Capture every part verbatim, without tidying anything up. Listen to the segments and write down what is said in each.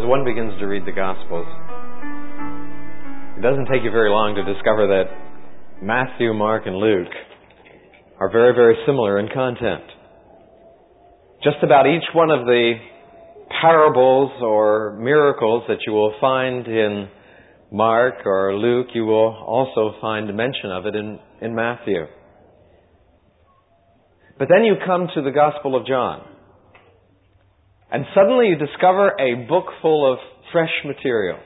one begins to read the Gospels, it doesn't take you very long to discover that Matthew, Mark, and Luke are very, very similar in content. Just about each one of the parables or miracles that you will find in Mark or Luke, you will also find a mention of it in, in Matthew. But then you come to the Gospel of John, and suddenly you discover a book full of fresh material.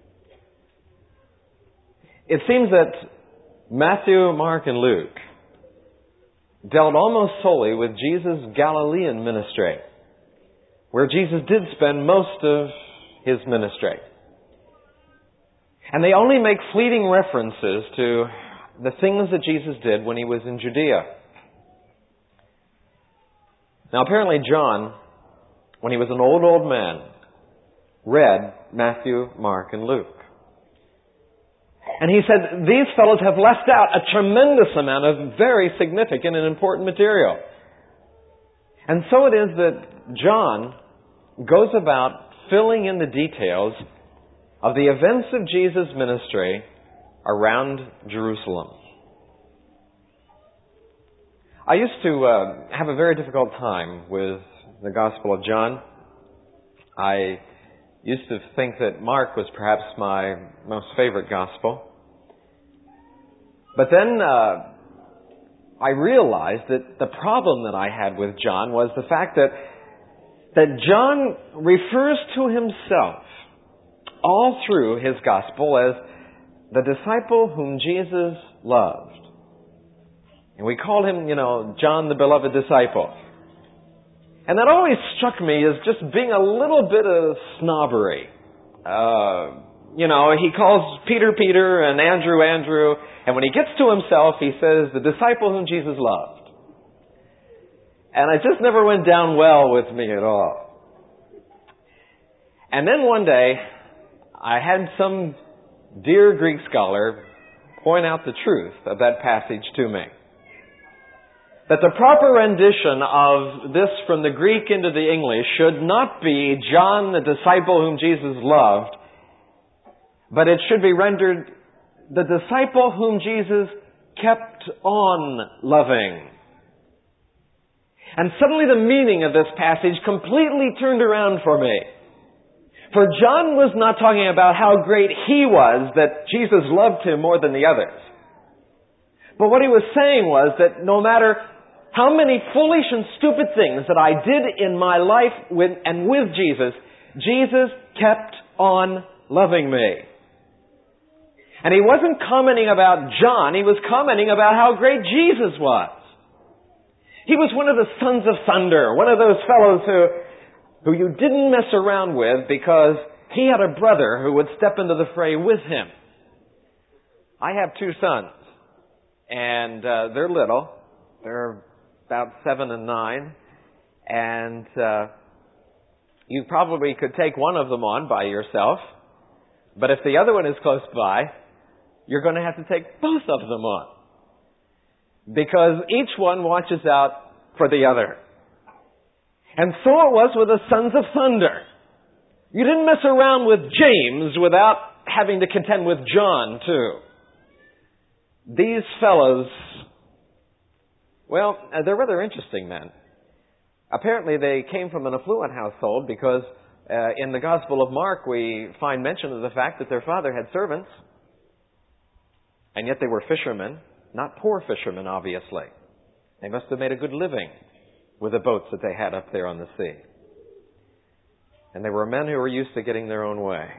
It seems that Matthew, Mark, and Luke dealt almost solely with Jesus' Galilean ministry, where Jesus did spend most of His ministry. And they only make fleeting references to the things that Jesus did when He was in Judea. Now apparently John, when he was an old, old man, read Matthew, Mark, and Luke. And he said, these fellows have left out a tremendous amount of very significant and important material. And so it is that John goes about filling in the details of the events of Jesus' ministry around Jerusalem. I used to uh, have a very difficult time with the Gospel of John. I used to think that Mark was perhaps my most favorite Gospel. But then uh, I realized that the problem that I had with John was the fact that that John refers to himself all through his Gospel as the disciple whom Jesus loved. And we call him, you know, John the beloved disciple. And that always struck me as just being a little bit of snobbery. Uh, you know, he calls Peter, Peter, and Andrew, Andrew. And when he gets to himself, he says, the disciple whom Jesus loved. And it just never went down well with me at all. And then one day, I had some dear Greek scholar point out the truth of that passage to me. That the proper rendition of this from the Greek into the English should not be John the disciple whom Jesus loved, but it should be rendered the disciple whom Jesus kept on loving. And suddenly the meaning of this passage completely turned around for me. For John was not talking about how great he was, that Jesus loved him more than the others. But what he was saying was that no matter how many foolish and stupid things that I did in my life with, and with Jesus, Jesus kept on loving me. And he wasn't commenting about John, he was commenting about how great Jesus was. He was one of the sons of thunder, one of those fellows who, who you didn't mess around with because he had a brother who would step into the fray with him. I have two sons, and uh, they're little. They're about seven and nine, and uh, you probably could take one of them on by yourself, but if the other one is close by, you're going to have to take both of them on, because each one watches out for the other. And so it was with the sons of thunder. You didn't mess around with James without having to contend with John too. These fellows, well, they're rather interesting men. Apparently they came from an affluent household because uh, in the Gospel of Mark we find mention of the fact that their father had servants. And yet they were fishermen, not poor fishermen, obviously. They must have made a good living with the boats that they had up there on the sea. And they were men who were used to getting their own way.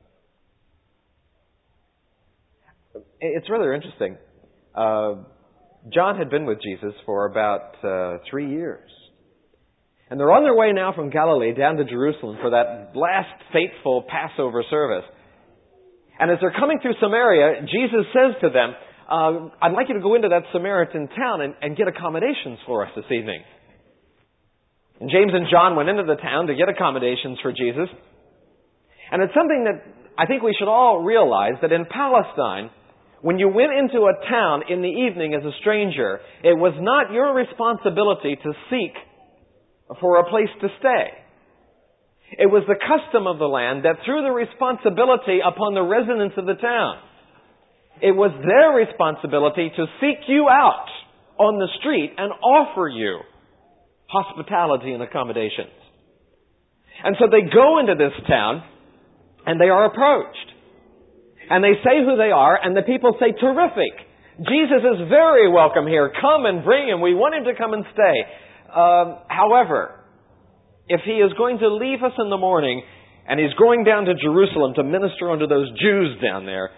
It's rather interesting. Uh, John had been with Jesus for about uh, three years. And they're on their way now from Galilee down to Jerusalem for that last fateful Passover service. And as they're coming through Samaria, Jesus says to them, uh, I'd like you to go into that Samaritan town and, and get accommodations for us this evening. And James and John went into the town to get accommodations for Jesus. And it's something that I think we should all realize, that in Palestine, when you went into a town in the evening as a stranger, it was not your responsibility to seek for a place to stay. It was the custom of the land that threw the responsibility upon the residents of the town. It was their responsibility to seek you out on the street and offer you hospitality and accommodations. And so they go into this town and they are approached. And they say who they are, and the people say, terrific. Jesus is very welcome here. Come and bring him. We want him to come and stay. Um, however, if he is going to leave us in the morning and he's going down to Jerusalem to minister unto those Jews down there,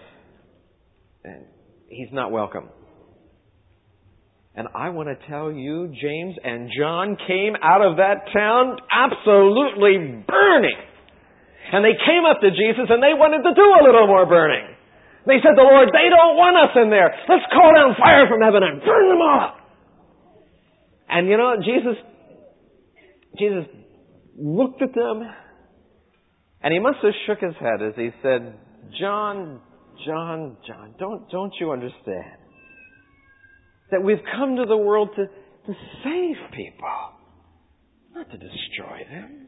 he's not welcome. And I want to tell you, James and John came out of that town absolutely burning. And they came up to Jesus and they wanted to do a little more burning. They said to the Lord, they don't want us in there. Let's call down fire from heaven and burn them all up. And you know, Jesus, Jesus looked at them and he must have shook his head as he said, John, John, John, don't, don't you understand that we've come to the world to, to save people, not to destroy them?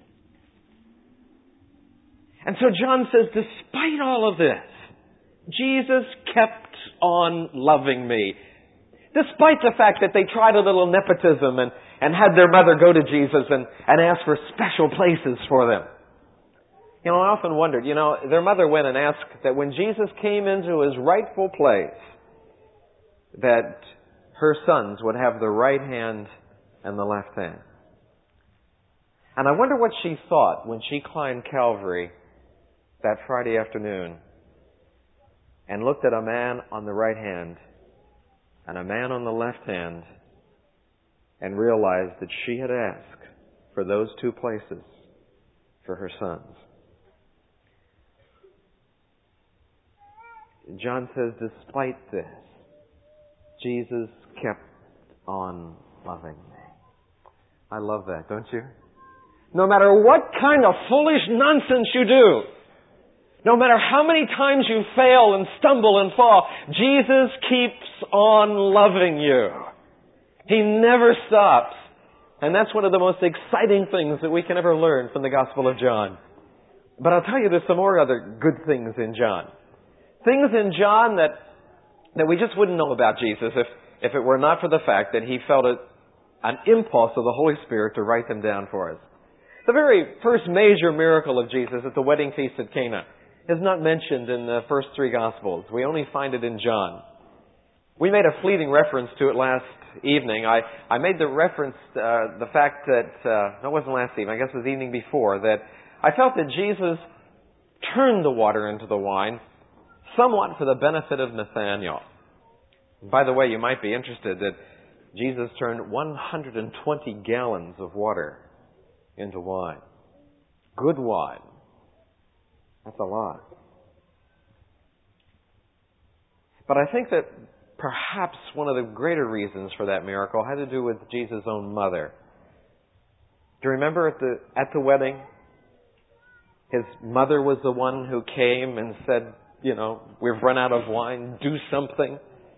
And so John says, despite all of this, Jesus kept on loving me. Despite the fact that they tried a little nepotism and, and had their mother go to Jesus and, and ask for special places for them. You know, I often wondered, you know, their mother went and asked that when Jesus came into his rightful place, that her sons would have the right hand and the left hand. And I wonder what she thought when she climbed Calvary that Friday afternoon and looked at a man on the right hand and a man on the left hand and realized that she had asked for those two places for her sons. John says, despite this, Jesus kept on loving me. I love that, don't you? No matter what kind of foolish nonsense you do, no matter how many times you fail and stumble and fall, Jesus keeps on loving you. He never stops. And that's one of the most exciting things that we can ever learn from the Gospel of John. But I'll tell you, there's some more other good things in John. Things in John that, that we just wouldn't know about Jesus if, if it were not for the fact that he felt it, an impulse of the Holy Spirit to write them down for us. The very first major miracle of Jesus at the wedding feast at Cana is not mentioned in the first three Gospels. We only find it in John. We made a fleeting reference to it last evening. I, I made the reference, uh, the fact that, uh, no, it wasn't last evening, I guess it was the evening before, that I felt that Jesus turned the water into the wine somewhat for the benefit of Nathanael. By the way, you might be interested that Jesus turned one hundred twenty gallons of water into wine. Good wine. That's a lot. But I think that perhaps one of the greater reasons for that miracle had to do with Jesus' own mother. Do you remember at the at the wedding, his mother was the one who came and said, you know, we've run out of wine, do something.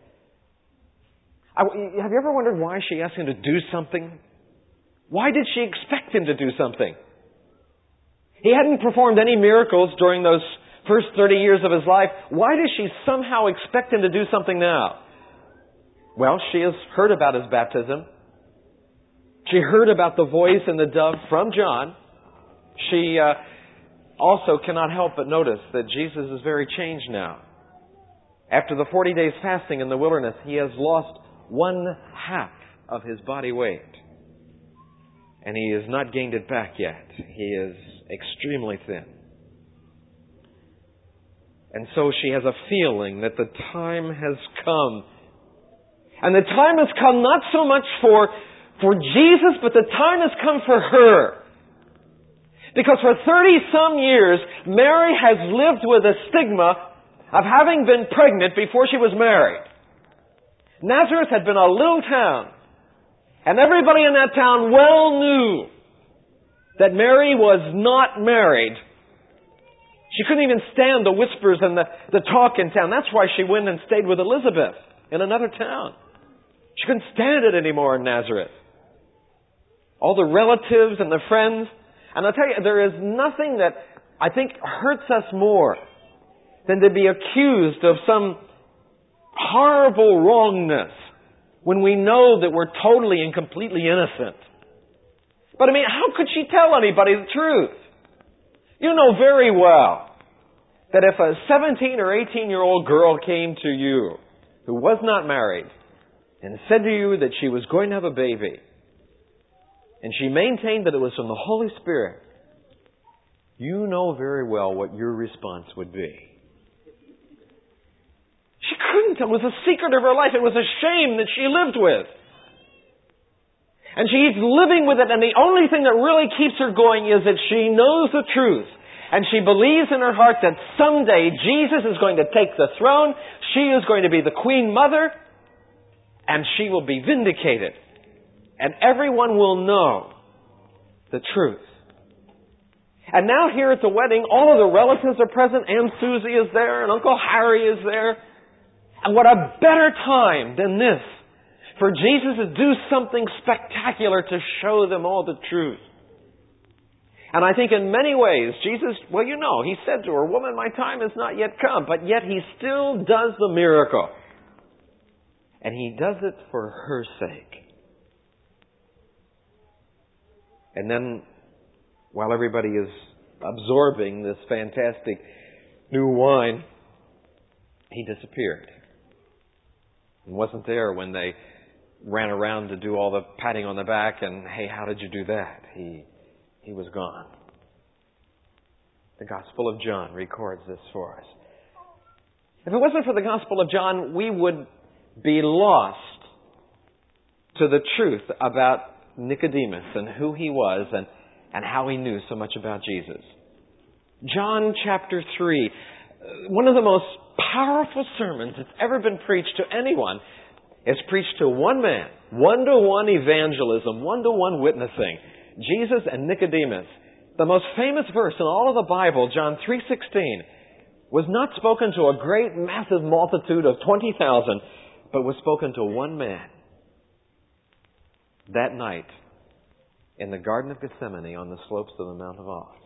I, have you ever wondered why she asked him to do something? Why did she expect him to do something? He hadn't performed any miracles during those first thirty years of his life. Why does she somehow expect him to do something now? Well, she has heard about his baptism. She heard about the voice and the dove from John. She uh, also cannot help but notice that Jesus is very changed now. After the forty days fasting in the wilderness, he has lost one half of his body weight. And he has not gained it back yet. He is extremely thin. And so she has a feeling that the time has come. And the time has come not so much for, for Jesus, but the time has come for her. Because for thirty some years, Mary has lived with a stigma of having been pregnant before she was married. Nazareth had been a little town. And everybody in that town well knew that Mary was not married. She couldn't even stand the whispers and the, the talk in town. That's why she went and stayed with Elizabeth in another town. She couldn't stand it anymore in Nazareth. All the relatives and the friends, And I'll tell you, there is nothing that I think hurts us more than to be accused of some horrible wrongness when we know that we're totally and completely innocent. But I mean, how could she tell anybody the truth? You know very well that if a seventeen or eighteen-year-old girl came to you who was not married and said to you that she was going to have a baby, and she maintained that it was from the Holy Spirit, you know very well what your response would be. She couldn't tell. It was a secret of her life. It was a shame that she lived with. And she's living with it, and the only thing that really keeps her going is that she knows the truth. And she believes in her heart that someday Jesus is going to take the throne, she is going to be the Queen Mother, and she will be vindicated. And everyone will know the truth. And now here at the wedding, all of the relatives are present. Aunt Susie is there, and Uncle Harry is there. And what a better time than this for Jesus to do something spectacular to show them all the truth. And I think in many ways, Jesus, well, you know, He said to her, "Woman, my time has not yet come." But yet He still does the miracle. And He does it for her sake. And then, while everybody is absorbing this fantastic new wine, He disappeared. And wasn't there when they ran around to do all the patting on the back and, "Hey, how did you do that?" He he was gone. The Gospel of John records this for us. If it wasn't for the Gospel of John, we would be lost to the truth about Nicodemus and who he was and, and how he knew so much about Jesus. John chapter three, one of the most powerful sermons that's ever been preached to anyone, is preached to one man, one-to-one evangelism, one-to-one witnessing. Jesus and Nicodemus. The most famous verse in all of the Bible, John three sixteen, was not spoken to a great, massive multitude of twenty thousand, but was spoken to one man that night in the Garden of Gethsemane on the slopes of the Mount of Olives.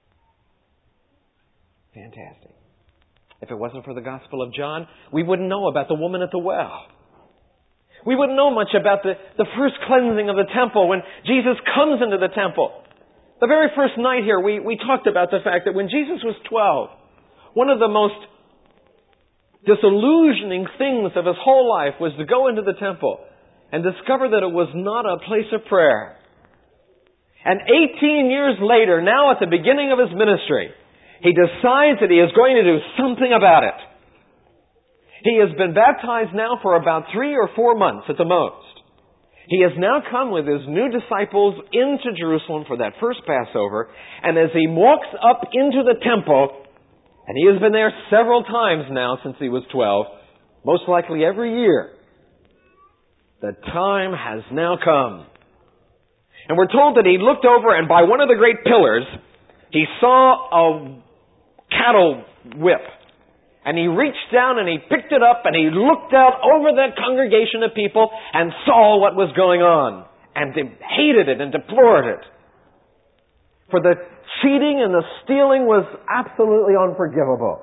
Fantastic. If it wasn't for the Gospel of John, we wouldn't know about the woman at the well. We wouldn't know much about the, the first cleansing of the temple when Jesus comes into the temple. The very first night here, we, we talked about the fact that when Jesus was twelve, one of the most disillusioning things of his whole life was to go into the temple and discover that it was not a place of prayer. And eighteen years later, now at the beginning of his ministry, he decides that he is going to do something about it. He has been baptized now for about three or four months at the most. He has now come with his new disciples into Jerusalem for that first Passover. And as he walks up into the temple, and he has been there several times now since he was twelve, most likely every year, the time has now come. And we're told that he looked over and by one of the great pillars, he saw a cattle whip. And he reached down and he picked it up and he looked out over that congregation of people and saw what was going on. And they hated it and deplored it. For the cheating and the stealing was absolutely unforgivable.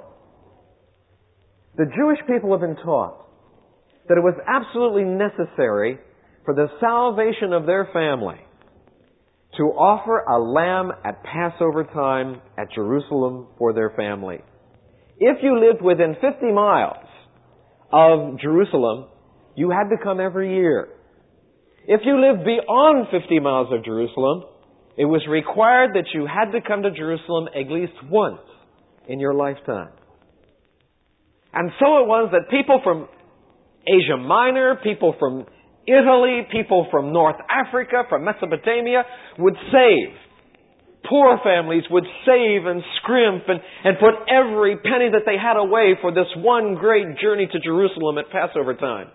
The Jewish people have been taught that it was absolutely necessary for the salvation of their family to offer a lamb at Passover time at Jerusalem for their family. If you lived within fifty miles of Jerusalem, you had to come every year. If you lived beyond fifty miles of Jerusalem, it was required that you had to come to Jerusalem at least once in your lifetime. And so it was that people from Asia Minor, people from Italy, people from North Africa, from Mesopotamia would save. Poor families would save and scrimp and, and put every penny that they had away for this one great journey to Jerusalem at Passover time.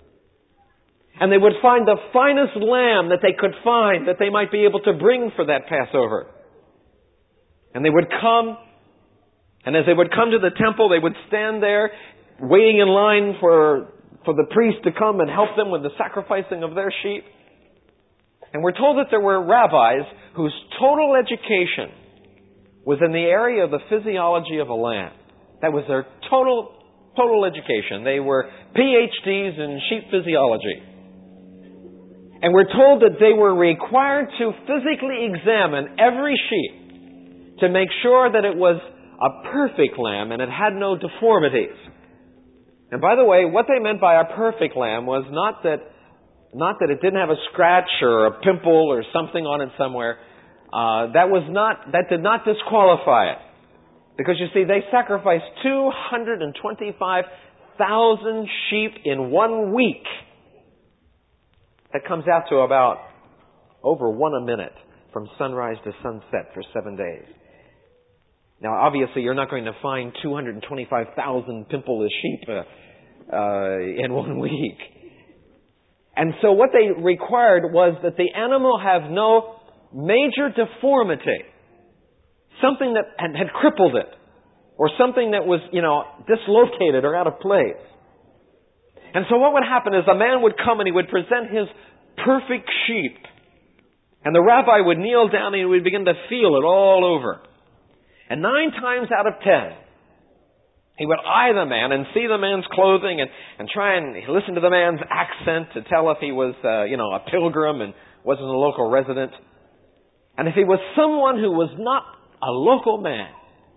And they would find the finest lamb that they could find that they might be able to bring for that Passover. And they would come, and as they would come to the temple, they would stand there waiting in line for, for the priest to come and help them with the sacrificing of their sheep. And we're told that there were rabbis whose total education was in the area of the physiology of a lamb. That was their total, total education. They were P H Ds in sheep physiology. And we're told that they were required to physically examine every sheep to make sure that it was a perfect lamb and it had no deformities. And by the way, what they meant by a perfect lamb was not that not that it didn't have a scratch or a pimple or something on it somewhere. Uh, that was not that did not disqualify it, because you see, they sacrificed two hundred twenty-five thousand sheep in one week. That comes out to about over one a minute from sunrise to sunset for seven days. Now, obviously, you're not going to find two hundred twenty-five thousand pimpleless sheep uh, uh, in one week. And so what they required was that the animal have no major deformity, something that had, had crippled it, or something that was, you know, dislocated or out of place. And so what would happen is a man would come and he would present his perfect sheep, and the rabbi would kneel down and he would begin to feel it all over. And nine times out of ten, he would eye the man and see the man's clothing and, and try and listen to the man's accent to tell if he was, uh, you know, a pilgrim and wasn't a local resident. And if he was someone who was not a local man,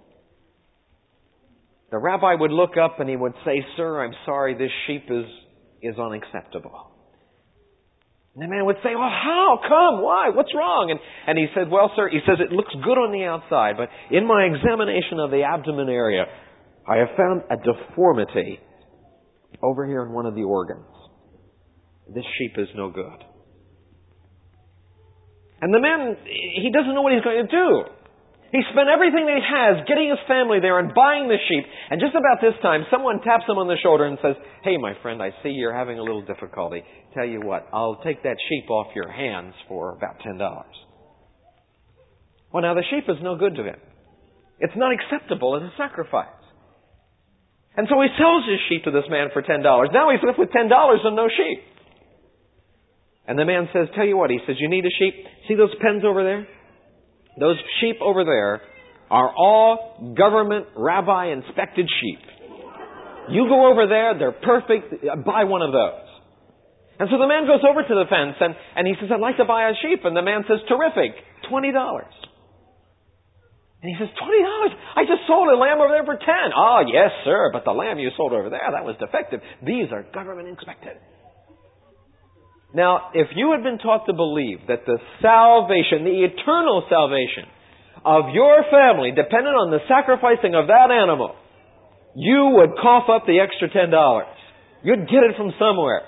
the rabbi would look up and he would say, "Sir, I'm sorry, this sheep is, is unacceptable." And the man would say, "Well, how come? Why? What's wrong?" And, and he said, "Well, sir," he says, "it looks good on the outside, but in my examination of the abdomen area, I have found a deformity over here in one of the organs. This sheep is no good." And the man, he doesn't know what he's going to do. He spent everything that he has getting his family there and buying the sheep. And just about this time, someone taps him on the shoulder and says, "Hey, my friend, I see you're having a little difficulty. Tell you what, I'll take that sheep off your hands for about ten dollars. Well, now the sheep is no good to him. It's not acceptable as a sacrifice. And so he sells his sheep to this man for ten dollars. Now he's left with ten dollars and no sheep. And the man says, "Tell you what," he says, "you need a sheep? See those pens over there? Those sheep over there are all government rabbi inspected sheep. You go over there, they're perfect, buy one of those." And so the man goes over to the fence and, and he says, "I'd like to buy a sheep." And the man says, "Terrific, twenty dollars. And he says, twenty dollars? I just sold a lamb over there for ten. "Oh, yes, sir, but the lamb you sold over there, that was defective. These are government inspected." Now, if you had been taught to believe that the salvation, the eternal salvation of your family depended on the sacrificing of that animal, you would cough up the extra ten dollars. You'd get it from somewhere.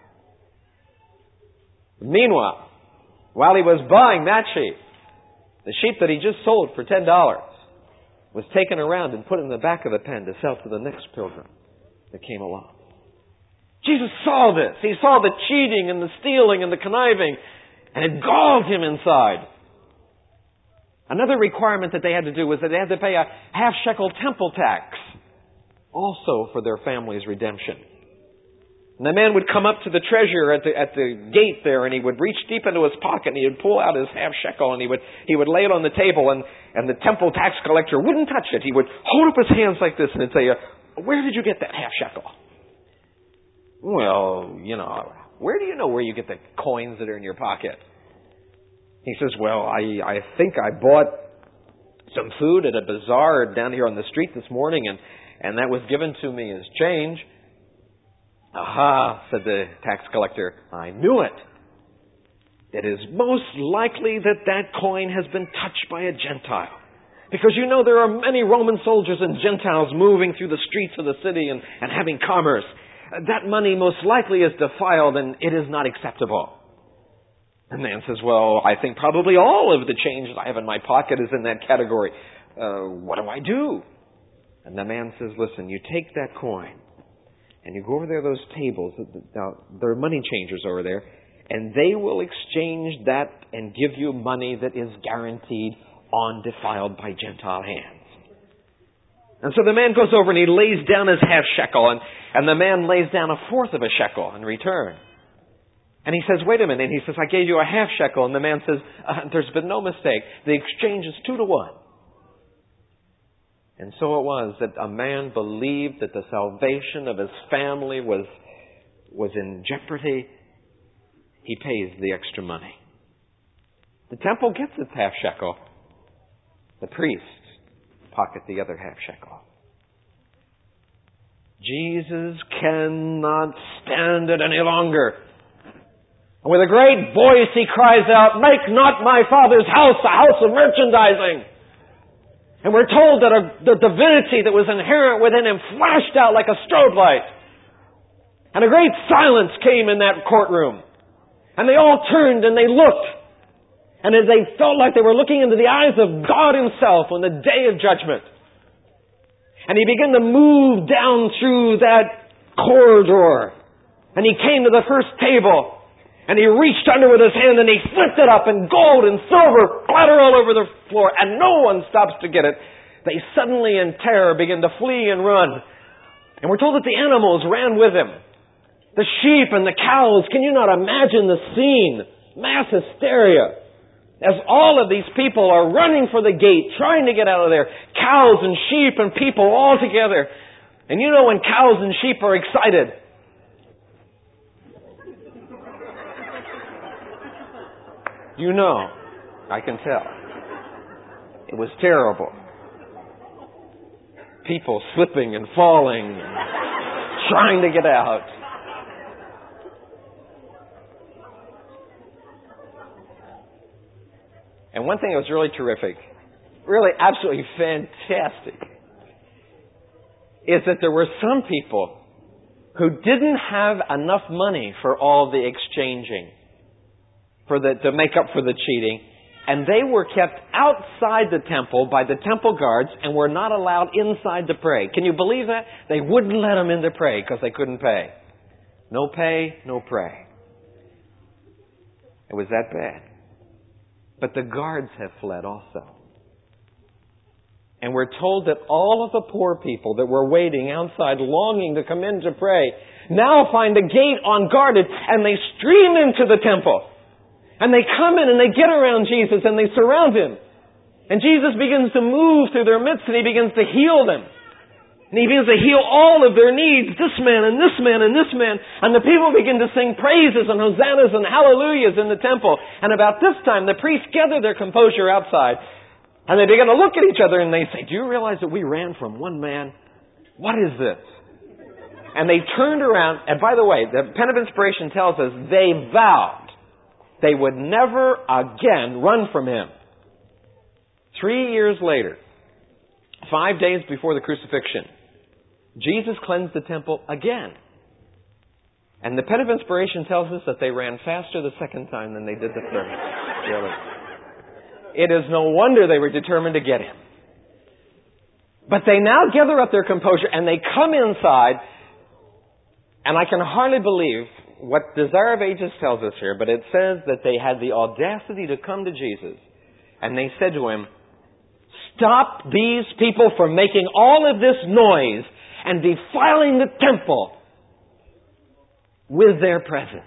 Meanwhile, while he was buying that sheep, the sheep that he just sold for ten dollars was taken around and put in the back of the pen to sell to the next pilgrim that came along. Jesus saw this. He saw the cheating and the stealing and the conniving, and it galled him inside. Another requirement that they had to do was that they had to pay a half shekel temple tax, also for their family's redemption. And the man would come up to the treasurer at the at the gate there, and he would reach deep into his pocket, and he would pull out his half shekel, and he would he would lay it on the table, and, and the temple tax collector wouldn't touch it. He would hold up his hands like this and say, "Where did you get that half shekel?" "Well, you know, where do you know where you get the coins that are in your pocket?" He says, "Well, I, I think I bought some food at a bazaar down here on the street this morning, and, and that was given to me as change." "Aha," said the tax collector, "I knew it. It is most likely that that coin has been touched by a Gentile. Because you know there are many Roman soldiers and Gentiles moving through the streets of the city and, and having commerce. That money most likely is defiled and it is not acceptable." The man says, "Well, I think probably all of the change that I have in my pocket is in that category. Uh, what do I do?" And the man says, "Listen, you take that coin and you go over there to those tables. Now, there are money changers over there, and they will exchange that and give you money that is guaranteed undefiled by Gentile hands." And so the man goes over and he lays down his half shekel, and, and the man lays down a fourth of a shekel in return. And he says, wait a minute. And he says, I gave you a half shekel. And the man says, uh, there's been no mistake. The exchange is two to one. And so it was that a man believed that the salvation of his family was, was in jeopardy. He pays the extra money. The temple gets its half shekel. The priests pocket the other half shekel. Jesus cannot stand it any longer. And with a great voice he cries out, make not my Father's house a house of merchandising. And we're told that a, the divinity that was inherent within him flashed out like a strobe light. And a great silence came in that courtroom. And they all turned and they looked. And as they felt like they were looking into the eyes of God himself on the day of judgment. And he began to move down through that corridor. And he came to the first table. And he reached under with his hand and he flipped it up, and gold and silver clatter all over the floor, and no one stops to get it. They suddenly in terror begin to flee and run. And we're told that the animals ran with him. The sheep and the cows. Can you not imagine the scene? Mass hysteria. As all of these people are running for the gate, trying to get out of there. Cows and sheep and people all together. And you know when cows and sheep are excited, you know, I can tell. It was terrible. People slipping and falling, and trying to get out. And one thing that was really terrific, really absolutely fantastic, is that there were some people who didn't have enough money for all the exchanging, for the, to make up for the cheating, and they were kept outside the temple by the temple guards and were not allowed inside to pray. Can you believe that? They wouldn't let them in to pray because they couldn't pay. No pay, no pray. It was that bad. But the guards have fled also. And we're told that all of the poor people that were waiting outside, longing to come in to pray, now find a gate unguarded and they stream into the temple. And they come in and they get around Jesus and they surround him. And Jesus begins to move through their midst and he begins to heal them. And he begins to heal all of their needs, this man and this man and this man. And the people begin to sing praises and hosannas and hallelujahs in the temple. And about this time, the priests gather their composure outside. And they begin to look at each other and they say, do you realize that we ran from one man? What is this? And they turned around. And by the way, the Pen of Inspiration tells us they vowed they would never again run from him. Three years later, five days before the crucifixion, Jesus cleansed the temple again. And the Pen of Inspiration tells us that they ran faster the second time than they did the third. Really. It is no wonder they were determined to get him. But they now gather up their composure and they come inside, and I can hardly believe what Desire of Ages tells us here, but it says that they had the audacity to come to Jesus and they said to him, stop these people from making all of this noise and defiling the temple with their presence.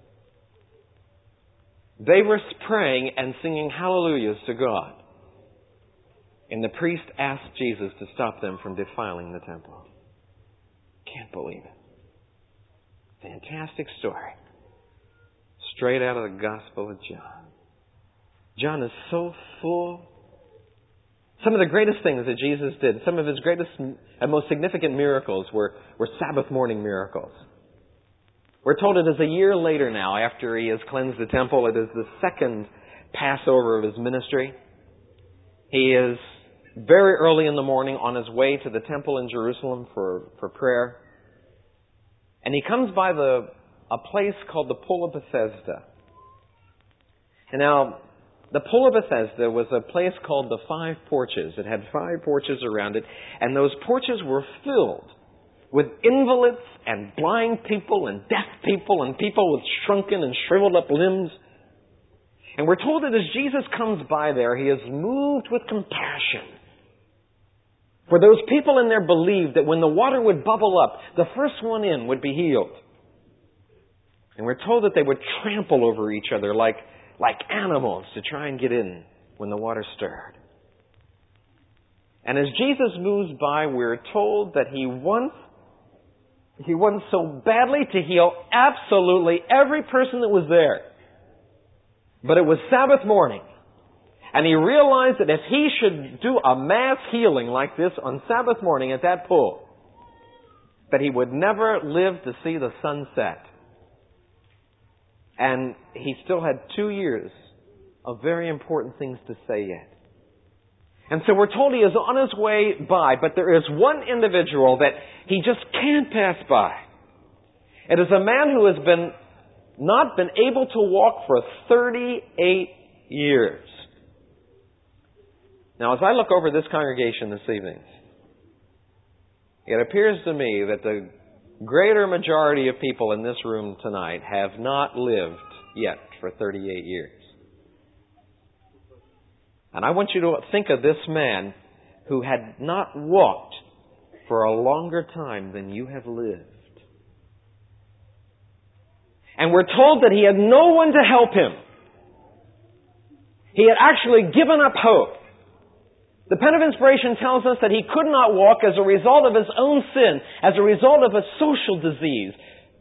They were praying and singing hallelujahs to God. And the priest asked Jesus to stop them from defiling the temple. Can't believe it. Fantastic story. Straight out of the Gospel of John. John is so full. Some of the greatest things that Jesus did, some of his greatest and most significant miracles were, were Sabbath morning miracles. We're told it is a year later now, after he has cleansed the temple. It is the second Passover of his ministry. He is very early in the morning on his way to the temple in Jerusalem for, for prayer. And he comes by the a place called the Pool of Bethesda. And now, the Pool of Bethesda was a place called the Five Porches. It had five porches around it, and those porches were filled with invalids and blind people and deaf people and people with shrunken and shriveled up limbs. And we're told that as Jesus comes by there, he is moved with compassion. For those people in there believed that when the water would bubble up, the first one in would be healed. And we're told that they would trample over each other like, like animals to try and get in when the water stirred. And as Jesus moves by, we're told that He wants, He wants so badly to heal absolutely every person that was there. But it was Sabbath morning. And He realized that if He should do a mass healing like this on Sabbath morning at that pool, that He would never live to see the sun set. And He still had two years of very important things to say yet. And so we're told He is on His way by, but there is one individual that He just can't pass by. It is a man who has been not been able to walk for thirty-eight years. Now, as I look over this congregation this evening, it appears to me that the greater majority of people in this room tonight have not lived yet for thirty-eight years. And I want you to think of this man who had not walked for a longer time than you have lived. And we're told that he had no one to help him. He had actually given up hope. The Pen of Inspiration tells us that he could not walk as a result of his own sin, as a result of a social disease.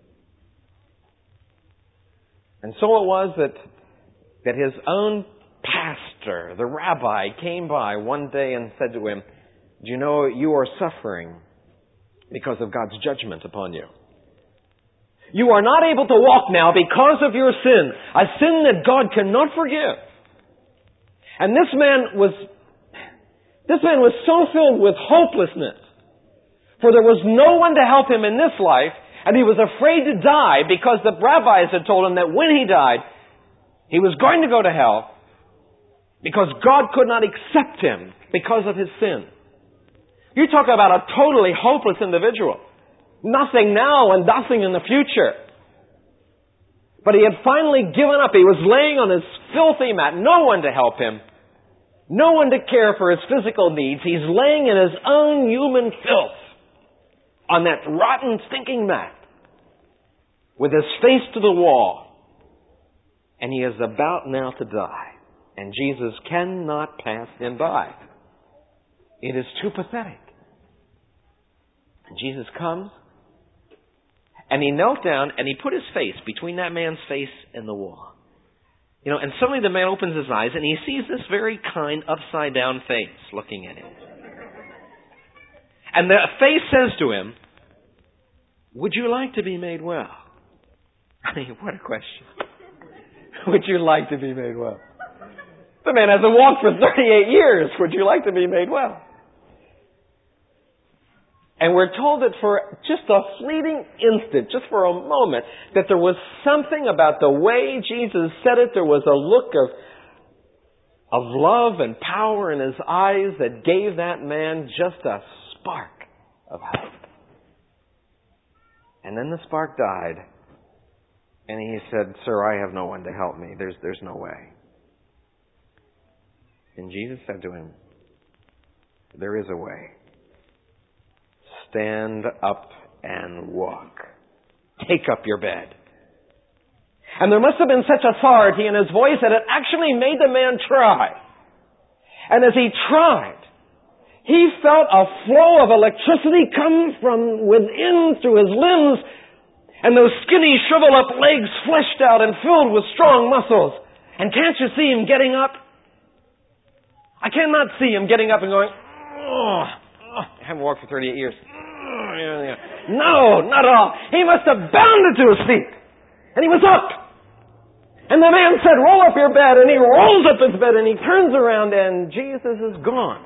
And so it was that, that his own pastor, the rabbi, came by one day and said to him, "Do you know you are suffering because of God's judgment upon you? You are not able to walk now because of your sin, a sin that God cannot forgive." And this man was, this man was so filled with hopelessness, for there was no one to help him in this life, and he was afraid to die because the rabbis had told him that when he died, he was going to go to hell, because God could not accept him because of his sin. You talk about a totally hopeless individual. Nothing now and nothing in the future. But he had finally given up. He was laying on his filthy mat. No one to help him. No one to care for his physical needs. He's laying in his own human filth on that rotten, stinking mat with his face to the wall. And he is about now to die. And Jesus cannot pass him by. It is too pathetic. And Jesus comes, and he knelt down, and he put his face between that man's face and the wall. You know, and suddenly the man opens his eyes, and he sees this very kind, upside-down face looking at him. And the face says to him, "Would you like to be made well?" I mean, what a question. Would you like to be made well? The man hasn't walked for thirty-eight years. Would you like to be made well? And we're told that for just a fleeting instant, just for a moment, that there was something about the way Jesus said it. There was a look of, of love and power in his eyes that gave that man just a spark of hope. And then the spark died. And he said, "Sir, I have no one to help me. There's, there's no way." And Jesus said to him, "There is a way. Stand up and walk. Take up your bed." And there must have been such authority in his voice that it actually made the man try. And as he tried, he felt a flow of electricity come from within through his limbs, and those skinny, shriveled up legs fleshed out and filled with strong muscles. And can't you see him getting up? I cannot see him getting up and going, "Oh, oh. I haven't walked for thirty-eight years. Oh, yeah, yeah." No, not at all. He must have bounded to his feet. And he was up. And the man said, "Roll up your bed." And he rolls up his bed and he turns around and Jesus is gone.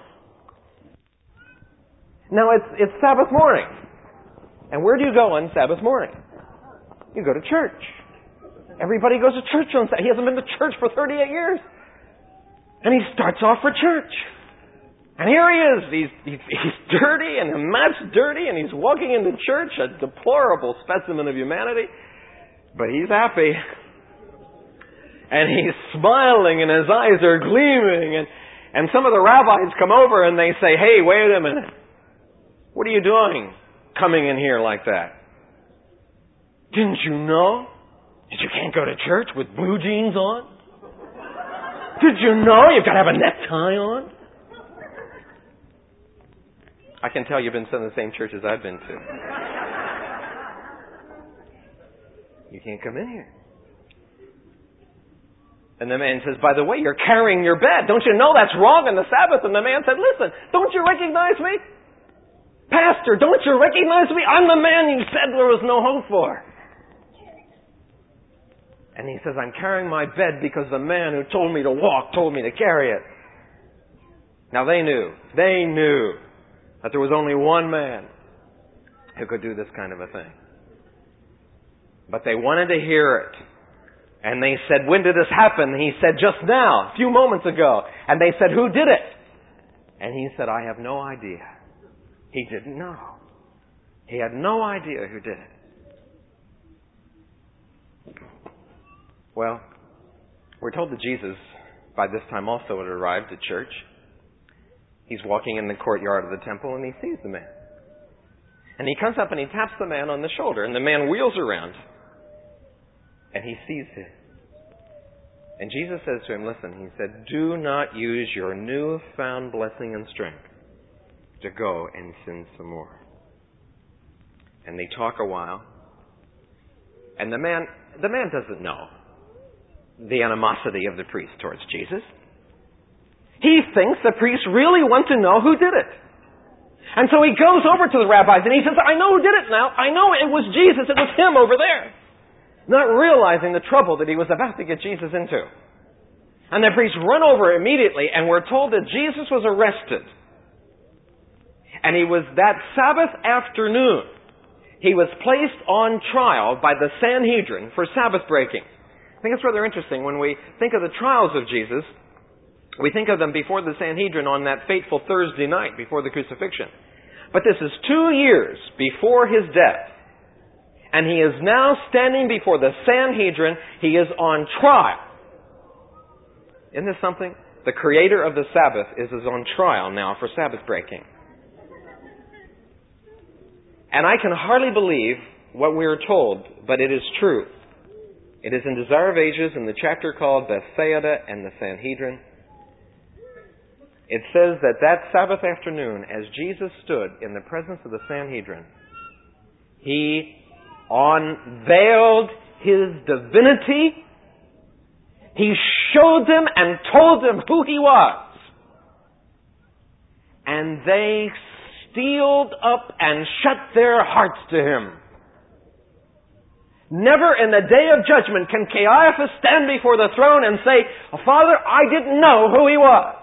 Now it's, it's Sabbath morning. And where do you go on Sabbath morning? You go to church. Everybody goes to church on Sabbath. He hasn't been to church for thirty-eight years. And he starts off for church. And here he is. He's, he's, he's dirty, and the mat's dirty, and he's walking into church, a deplorable specimen of humanity. But he's happy. And he's smiling, and his eyes are gleaming. And, and some of the rabbis come over, and they say, "Hey, wait a minute. What are you doing coming in here like that? Didn't you know Did you can't go to church with blue jeans on? Did you know you've got to have a necktie on? I can tell you've been to the same churches I've been to. You can't come in here. And the man says, by the way, you're carrying your bed. Don't you know that's wrong on the Sabbath? And the man said, listen, don't you recognize me? Pastor, don't you recognize me? I'm the man you said there was no hope for. And he says, I'm carrying my bed because the man who told me to walk told me to carry it. Now they knew, they knew that there was only one man who could do this kind of a thing. But they wanted to hear it. And they said, when did this happen? He said, just now, a few moments ago. And they said, who did it? And he said, I have no idea. He didn't know. He had no idea who did it. Well, we're told that Jesus, by this time also had arrived at church. He's walking in the courtyard of the temple and he sees the man. And he comes up and he taps the man on the shoulder and the man wheels around. And he sees him. And Jesus says to him, listen, he said, do not use your newfound blessing and strength to go and sin some more. And they talk a while. And the man, the man doesn't know the animosity of the priest towards Jesus. He thinks the priests really want to know who did it. And so he goes over to the rabbis and he says, I know who did it now. I know it was Jesus. It was him over there. Not realizing the trouble that he was about to get Jesus into. And the priests run over immediately, and we're told that Jesus was arrested. And he was that Sabbath afternoon, he was placed on trial by the Sanhedrin for Sabbath breaking. I think it's rather interesting when we think of the trials of Jesus, we think of them before the Sanhedrin on that fateful Thursday night before the crucifixion. But this is two years before his death. And he is now standing before the Sanhedrin. He is on trial. Isn't this something? The creator of the Sabbath is, is on trial now for Sabbath breaking. And I can hardly believe what we are told, but it is true. It is in Desire of Ages in the chapter called Bethsaida and the Sanhedrin. It says that that Sabbath afternoon, as Jesus stood in the presence of the Sanhedrin, he unveiled his divinity. He showed them and told them who he was. And they steeled up and shut their hearts to him. Never in the day of judgment can Caiaphas stand before the throne and say, Father, I didn't know who he was.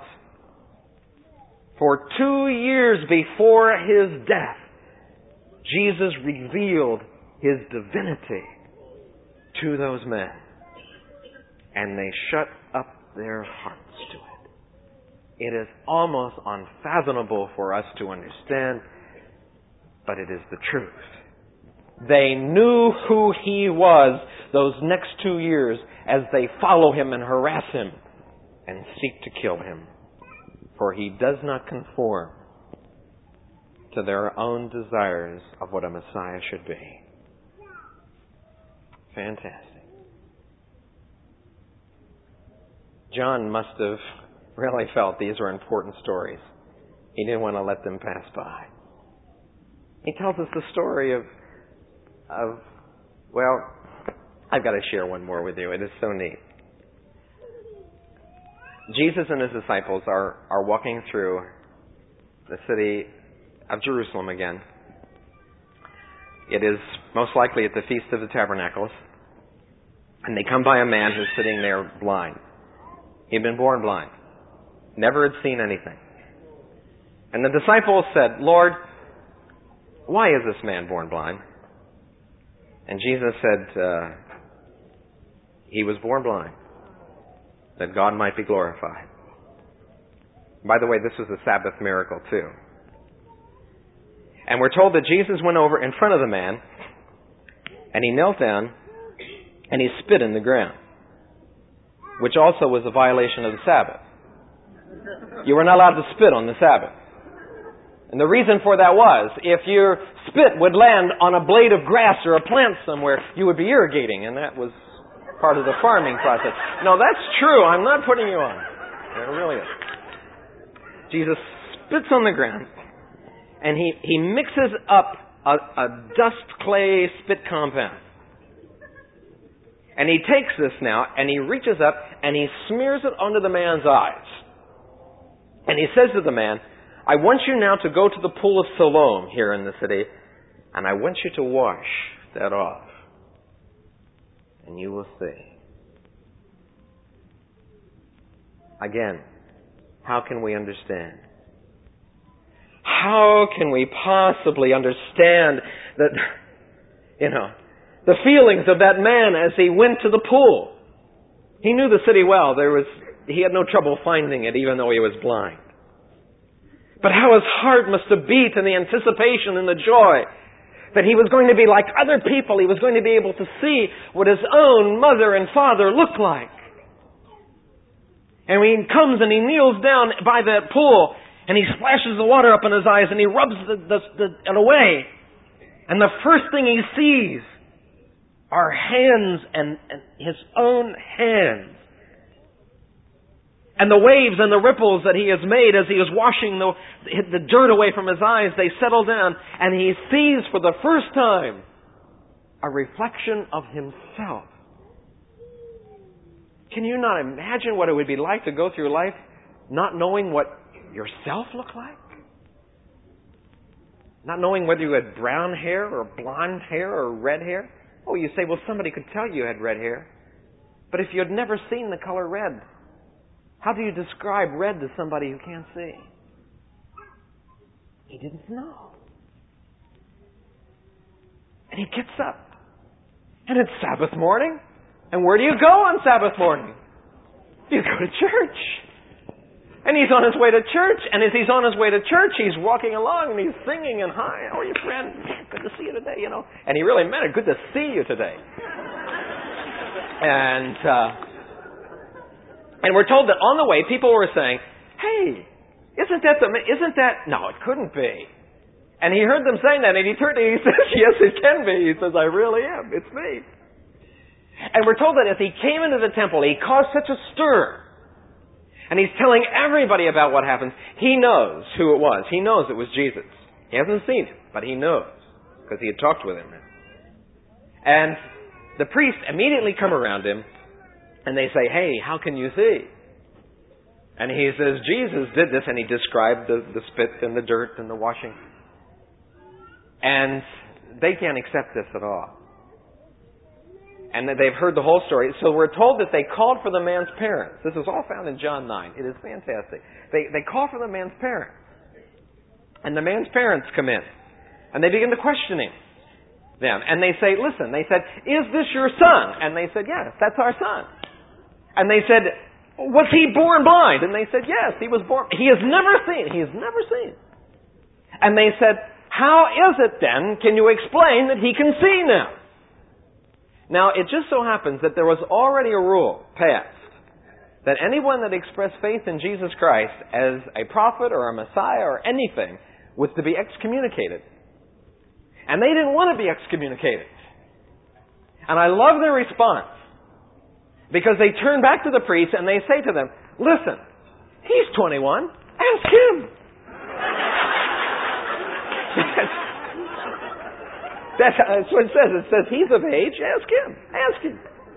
For two years before his death, Jesus revealed his divinity to those men. And they shut up their hearts to it. It is almost unfathomable for us to understand, but it is the truth. They knew who he was those next two years as they follow him and harass him and seek to kill him. For he does not conform to their own desires of what a Messiah should be. Fantastic. John must have really felt these were important stories. He didn't want to let them pass by. He tells us the story of, of, well, I've got to share one more with you. It is so neat. Jesus and his disciples are, are walking through the city of Jerusalem again. It is most likely at the Feast of the Tabernacles. And they come by a man who's sitting there blind. He'd been born blind. Never had seen anything. And the disciples said, Lord, why is this man born blind? And Jesus said, uh, he was born blind, that God might be glorified. By the way, this was a Sabbath miracle too. And we're told that Jesus went over in front of the man, and he knelt down, and he spit in the ground, which also was a violation of the Sabbath. You were not allowed to spit on the Sabbath. And the reason for that was, if your spit would land on a blade of grass or a plant somewhere, you would be irrigating, and that was part of the farming process. No, that's true. I'm not putting you on. It really is. Jesus spits on the ground, and he, he mixes up a, a dust clay spit compound. And he takes this now, and he reaches up, and he smears it onto the man's eyes. And he says to the man, I want you now to go to the pool of Siloam here in the city, and I want you to wash that off. And you will see. Again, how can we understand? How can we possibly understand that, you know, the feelings of that man as he went to the pool? He knew the city well. There was, he had no trouble finding it, even though he was blind. But how his heart must have beat in the anticipation and the joy that he was going to be like other people. He was going to be able to see what his own mother and father looked like. And when he comes and he kneels down by that pool, and he splashes the water up in his eyes, and he rubs the, the, the, it away. And the first thing he sees are hands, and, and his own hands. And the waves and the ripples that he has made as he was washing the, the dirt away from his eyes, they settle down, and he sees for the first time a reflection of himself. Can you not imagine what it would be like to go through life not knowing what yourself looked like? Not knowing whether you had brown hair or blonde hair or red hair? Oh, you say, well, somebody could tell you had red hair. But if you had never seen the color red, how do you describe red to somebody who can't see? He didn't know. And he gets up. And it's Sabbath morning. And where do you go on Sabbath morning? You go to church. And he's on his way to church. And as he's on his way to church, he's walking along and he's singing and, hi, how are you, friend? Good to see you today, you know. And he really meant it. Good to see you today. And, uh, and we're told that on the way, people were saying, hey, isn't that the, isn't that, no, it couldn't be. And he heard them saying that, and he turned and he says, yes, it can be. He says, I really am. It's me. And we're told that as he came into the temple, he caused such a stir. And he's telling everybody about what happened. He knows who it was. He knows it was Jesus. He hasn't seen him, but he knows, because he had talked with him. And the priests immediately come around him, and they say, hey, how can you see? And he says, Jesus did this, and he described the, the spit and the dirt and the washing. And they can't accept this at all. And they've heard the whole story. So we're told that they called for the man's parents. This is all found in John nine. It is fantastic. They, they call for the man's parents. And the man's parents come in. And they begin to questioning them. And they say, listen, they said, is this your son? And they said, yes, that's our son. And they said, was he born blind? And they said, yes, he was born. He has never seen. He has never seen. And they said, how is it then, can you explain that he can see now? Now, it just so happens that there was already a rule passed that anyone that expressed faith in Jesus Christ as a prophet or a Messiah or anything was to be excommunicated. And they didn't want to be excommunicated. And I love their response, because they turn back to the priest and they say to them, listen, he's twenty-one, ask him. That's, that's what it says. It says he's of age. Ask him. Ask him.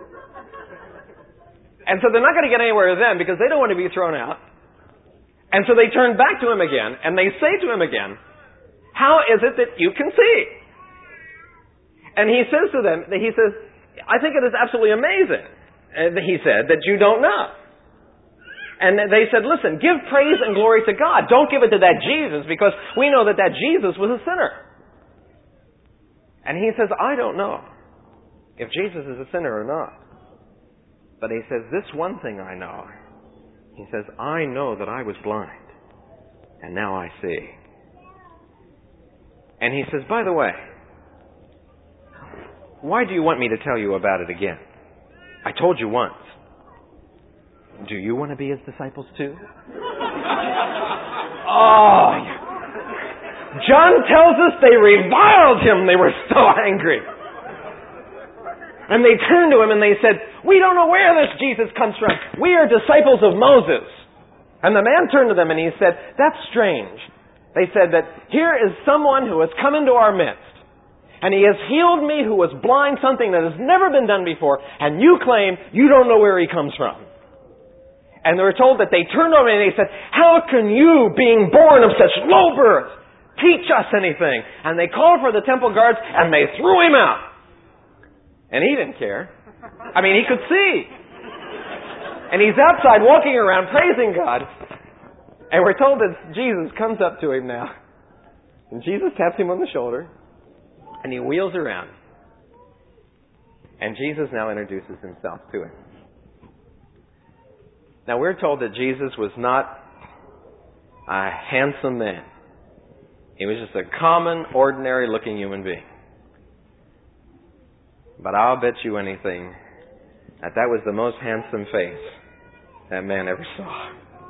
And so they're not going to get anywhere with them because they don't want to be thrown out. And so they turn back to him again and they say to him again, how is it that you can see? And he says to them, he says, I think it is absolutely amazing, he said, that you don't know. And they said, listen, give praise and glory to God. Don't give it to that Jesus, because we know that that Jesus was a sinner. And he says, I don't know if Jesus is a sinner or not. But he says, this one thing I know. He says, I know that I was blind, and now I see. And he says, by the way, why do you want me to tell you about it again? I told you once. Do you want to be his disciples too? Oh, yeah. John tells us they reviled him. They were so angry. And they turned to him and they said, "We don't know where this Jesus comes from. We are disciples of Moses." And the man turned to them and he said, "That's strange." They said that here is someone who has come into our midst. And he has healed me who was blind, something that has never been done before. And you claim you don't know where he comes from. And they were told that they turned over and they said, "How can you, being born of such low birth, teach us anything?" And they called for the temple guards and they threw him out. And he didn't care. I mean, he could see. And he's outside walking around praising God. And we're told that Jesus comes up to him now. And Jesus taps him on the shoulder. And he wheels around. And Jesus now introduces himself to him. Now we're told that Jesus was not a handsome man. He was just a common, ordinary looking human being. But I'll bet you anything that that was the most handsome face that man ever saw.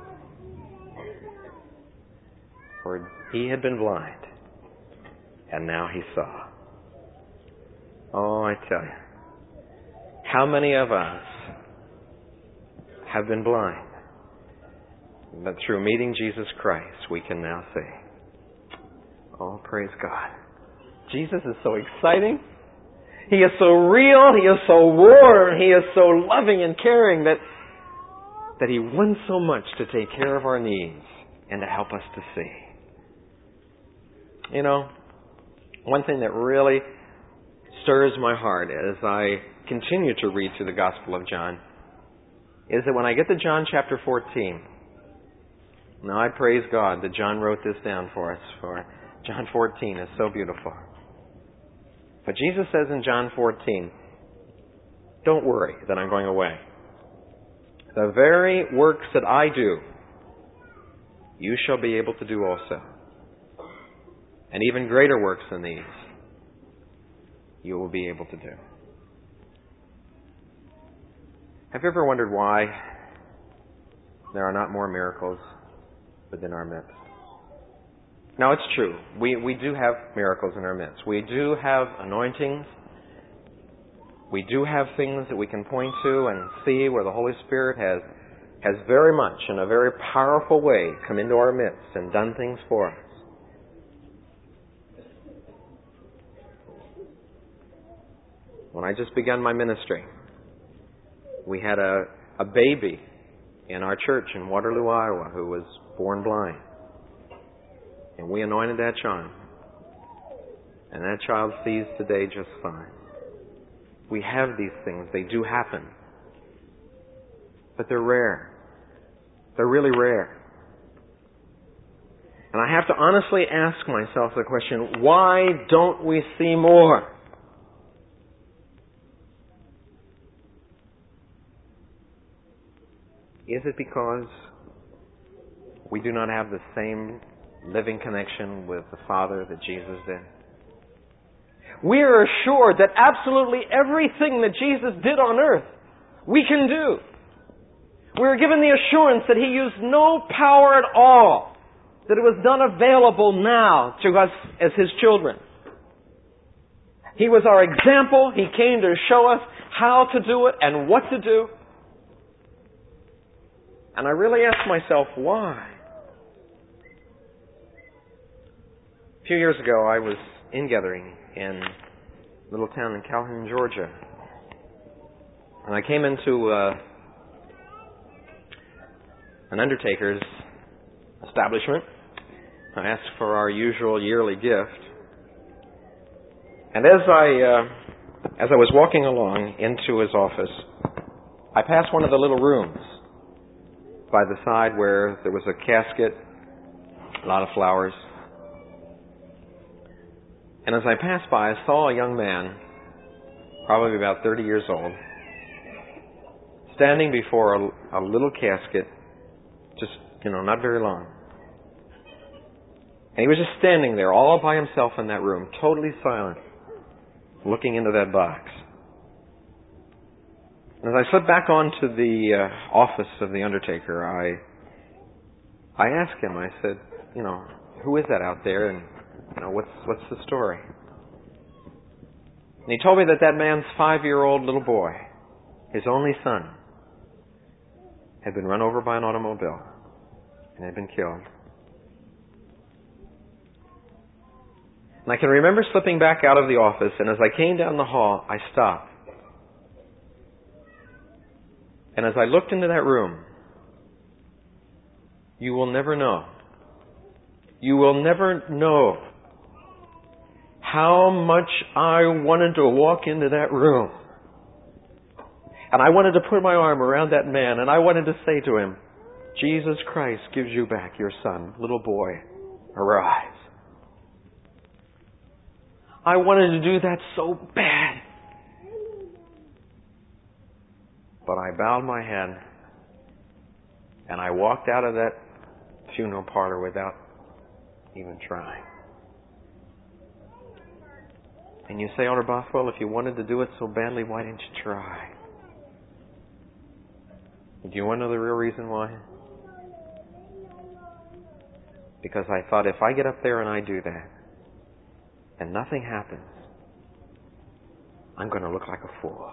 For he had been blind, and now he saw. Oh, I tell you, how many of us have been blind, but through meeting Jesus Christ, we can now see. Oh, praise God. Jesus is so exciting. He is so real. He is so warm. He is so loving and caring that, that He wants so much to take care of our needs and to help us to see. You know, one thing that really stirs my heart as I continue to read through the Gospel of John is that when I get to John chapter fourteen, now I praise God that John wrote this down for us, for John fourteen is so beautiful. But Jesus says in John fourteen, "Don't worry that I'm going away. The very works that I do, you shall be able to do also. And even greater works than these, you will be able to do." Have you ever wondered why there are not more miracles within our midst? Now, it's true. We, we do have miracles in our midst. We do have anointings. We do have things that we can point to and see where the Holy Spirit has, has very much, in a very powerful way, come into our midst and done things for us. When I just began my ministry, we had a, a baby in our church in Waterloo, Iowa, who was born blind. And we anointed that child. And that child sees today just fine. We have these things. They do happen. But they're rare. They're really rare. And I have to honestly ask myself the question, why don't we see more? Is it because we do not have the same living connection with the Father that Jesus did? We are assured that absolutely everything that Jesus did on earth, we can do. We are given the assurance that He used no power at all, that it was done available now to us as His children. He was our example. He came to show us how to do it and what to do. And I really ask myself, why? A few years ago, I was in gathering in a little town in Calhoun, Georgia. And I came into uh, an undertaker's establishment. I asked for our usual yearly gift. And as I, uh, as I was walking along into his office, I passed one of the little rooms by the side where there was a casket, a lot of flowers. And as I passed by, I saw a young man, probably about thirty years old, standing before a, a little casket, just, you know, not very long. And he was just standing there all by himself in that room, totally silent, looking into that box. And as I slipped back onto the uh, office of the undertaker, I I asked him, I said, you know, who is that out there, and you know, what's what's the story? And he told me that that man's five-year-old little boy, his only son, had been run over by an automobile and had been killed. And I can remember slipping back out of the office, and as I came down the hall, I stopped. And as I looked into that room, you will never know. You will never know how much I wanted to walk into that room. And I wanted to put my arm around that man, and I wanted to say to him, Jesus Christ gives you back your son, little boy, arise. I wanted to do that so bad. But I bowed my head, and I walked out of that funeral parlor without even trying. And you say, Elder Bothwell, if you wanted to do it so badly, why didn't you try? Do you want to know the real reason why? Because I thought, if I get up there and I do that, and nothing happens, I'm going to look like a fool.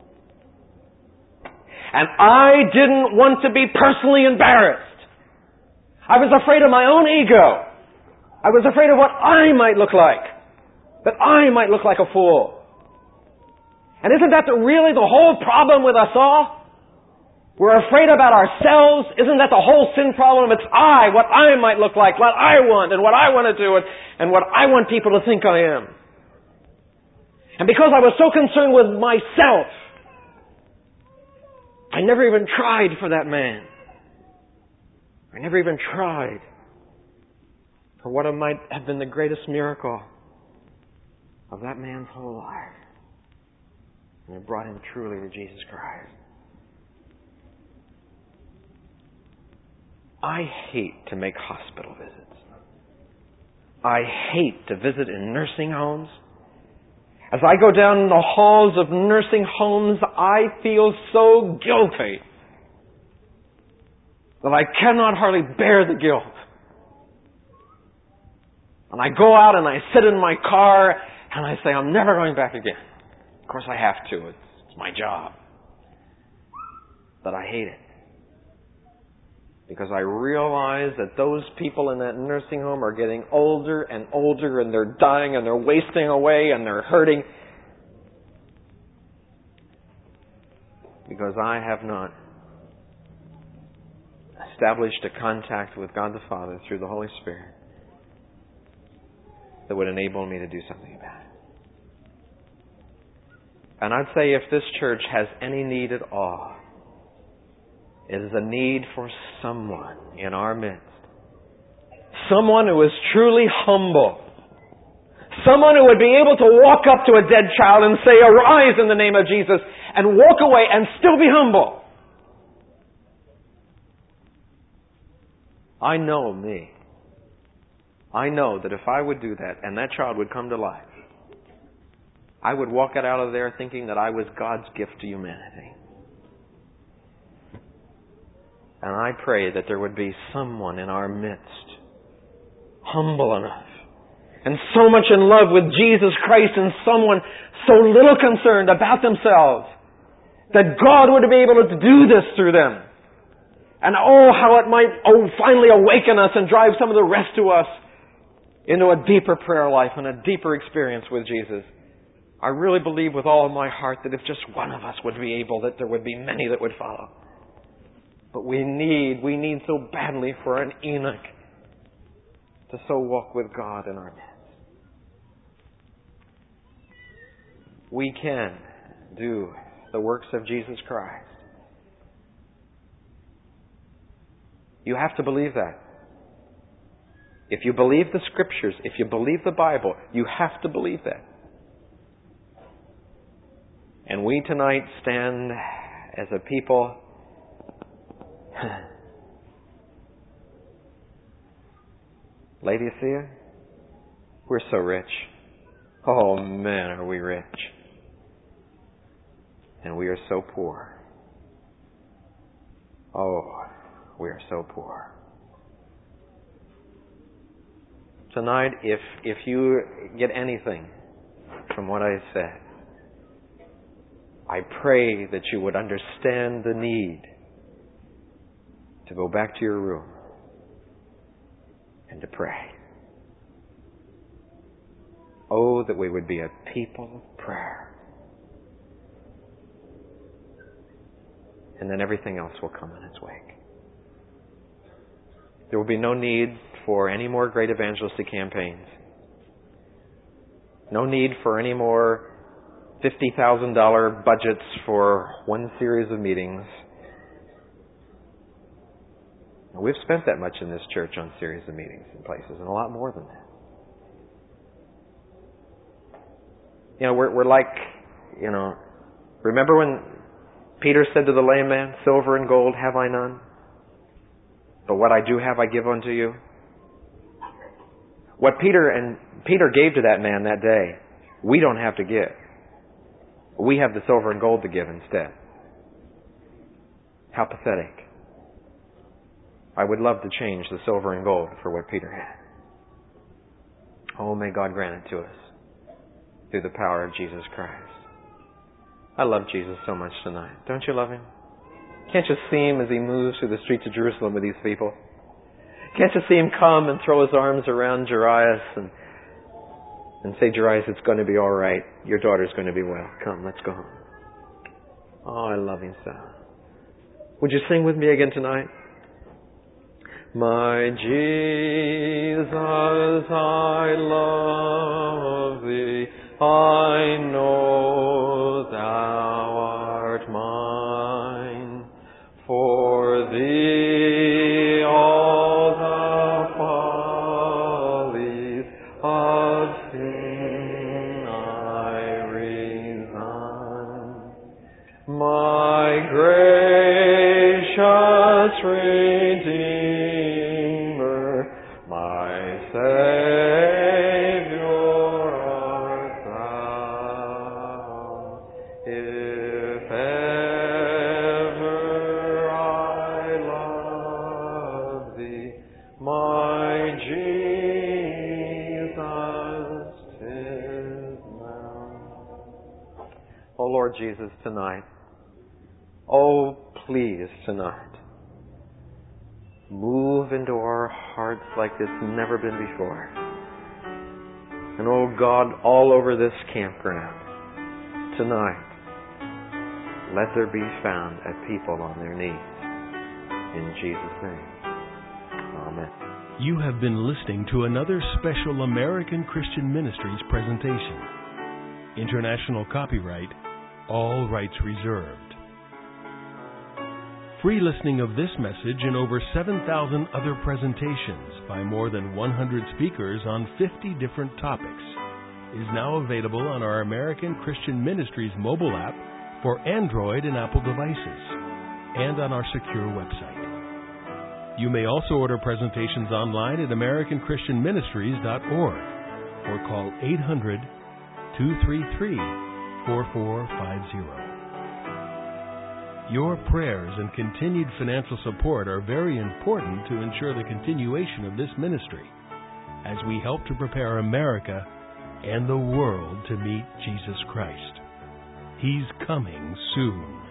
And I didn't want to be personally embarrassed. I was afraid of my own ego. I was afraid of what I might look like. That I might look like a fool. And isn't that the, really the whole problem with us all? We're afraid about ourselves. Isn't that the whole sin problem? It's I, what I might look like, what I want, and what I want to do, and, and what I want people to think I am. And because I was so concerned with myself, I never even tried for that man. I never even tried for what might have been the greatest miracle of that man's whole life. And it brought him truly to Jesus Christ. I hate to make hospital visits. I hate to visit in nursing homes. As I go down the halls of nursing homes, I feel so guilty that I cannot hardly bear the guilt. And I go out and I sit in my car and I say, I'm never going back again. Of course I have to. It's, it's my job. But I hate it. Because I realize that those people in that nursing home are getting older and older, and they're dying and they're wasting away and they're hurting. Because I have not established a contact with God the Father through the Holy Spirit that would enable me to do something about it. And I'd say if this church has any need at all, it is a need for someone in our midst. Someone who is truly humble. Someone who would be able to walk up to a dead child and say, arise in the name of Jesus, and walk away and still be humble. I know me. I know that if I would do that and that child would come to life, I would walk out of there thinking that I was God's gift to humanity. And I pray that there would be someone in our midst, humble enough, and so much in love with Jesus Christ, and someone so little concerned about themselves, that God would be able to do this through them. And oh, how it might oh, finally awaken us and drive some of the rest of us into a deeper prayer life and a deeper experience with Jesus. I really believe with all of my heart that if just one of us would be able, that there would be many that would follow. But we need, we need so badly for an Enoch to so walk with God in our midst. We can do the works of Jesus Christ. You have to believe that. If you believe the Scriptures, if you believe the Bible, you have to believe that. And we tonight stand as a people Laodicea, we're so rich. Oh man, are we rich. And we are so poor. Oh, we are so poor. Tonight, if if you get anything from what I said, I pray that you would understand the need to go back to your room and to pray. Oh, that we would be a people of prayer. And then everything else will come in its wake. There will be no need for any more great evangelistic campaigns. No need for any more fifty thousand dollars budgets for one series of meetings. We've spent that much in this church on series of meetings and places, and a lot more than that. You know, we're, we're like, you know, remember when Peter said to the lame man, silver and gold have I none, but what I do have I give unto you? What Peter and Peter gave to that man that day, we don't have to give. We have the silver and gold to give instead. How pathetic. I would love to change the silver and gold for what Peter had. Oh, may God grant it to us through the power of Jesus Christ. I love Jesus so much tonight. Don't you love Him? Can't you see Him as He moves through the streets of Jerusalem with these people? Can't you see Him come and throw His arms around Jairus and, and say, Jairus, it's going to be all right. Your daughter's going to be well. Come, let's go home. Oh, I love Him so. Would you sing with me again tonight? My Jesus, I love Thee. I know Thou art mine. For Thee all the follies of sin I resign. My gracious Redeemer, my Savior art Thou. If ever I love Thee, my Jesus, 'tis now. Oh Lord Jesus, tonight, oh please tonight, move into our hearts like it's never been before. And oh God, all over this campground, tonight, let there be found a people on their knees. In Jesus' name. Amen. You have been listening to another special American Christian Ministries presentation. International copyright, all rights reserved. Free listening of this message and over seven thousand other presentations by more than one hundred speakers on fifty different topics is now available on our American Christian Ministries mobile app for Android and Apple devices and on our secure website. You may also order presentations online at american christian ministries dot org or call eight hundred, two three three, four four five zero. Your prayers and continued financial support are very important to ensure the continuation of this ministry as we help to prepare America and the world to meet Jesus Christ. He's coming soon.